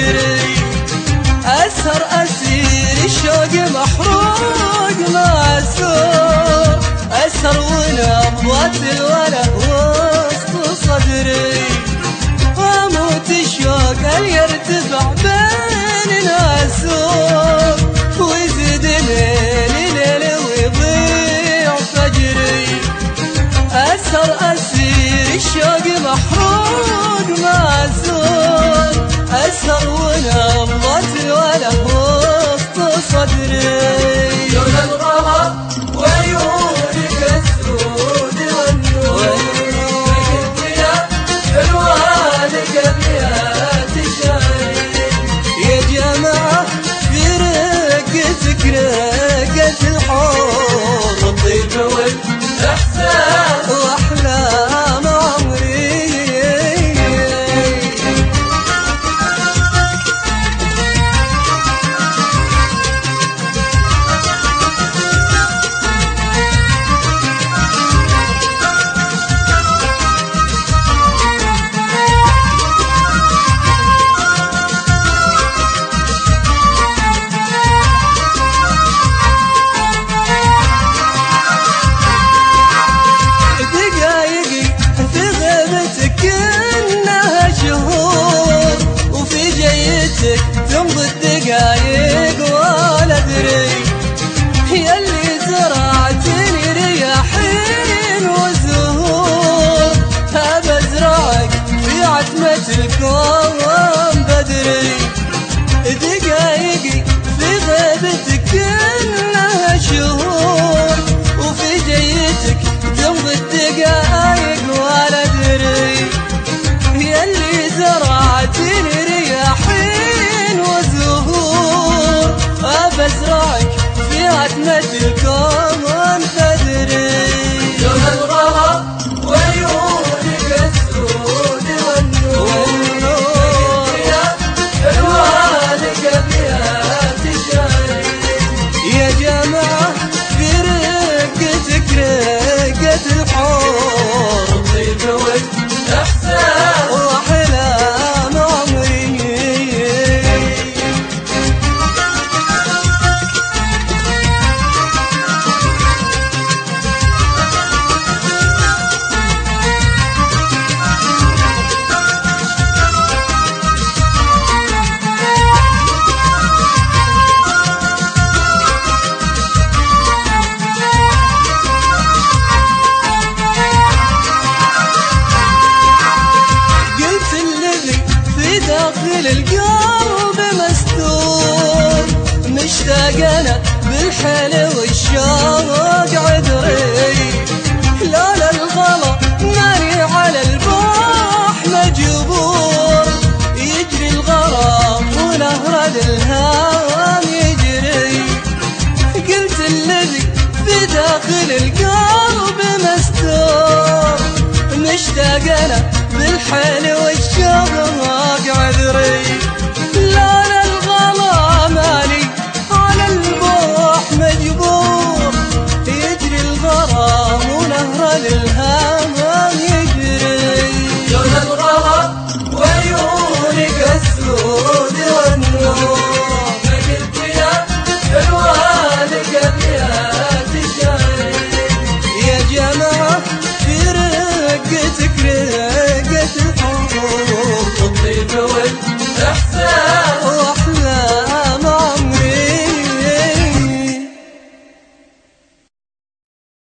أدري أسهر أسير الشوق محروق مع السور أسهر ونبضة الوله وسط صدري وأموت الشوق اللي يرتفع بيننا السور ويزيد ليلي ليلي ويضيع فجري أسهر أسير الشوق محروق مع السور أسهر ونبضة الوله وسط صدري لون الغلا وعيونك السود والنور فقلت يا حلوانك أبيات الشعر يا جماعة في رقتك رقة الحور الطيب والإحساس وأحلام عمري تمضي الدقايق ولا أدري ياللي زرعتني رياحين وزهور هبى أزرعك في عتمة الكون بدري دقايقي في غيبتك كأنها شهور وفي جيتك تمضي الدقايق ولا أدري ياللي زرعتني رياحين وزهور أبزرعك في عتمة الكون فدري لون الغلا وعيونك السود والنور فقلت يا حلوانك أبيات الشعر يا جماعة في رقتك رقة الحور الطيب والإحساس وأحلام عمري داخل القلب مستور مشتاق انا بالحل والشوق عذري لا الغلا ماني على الباح مجبور يجري الغرام ونهر الهام يجري قلت الذي في داخل القلب مستور مشتاق انا بالحل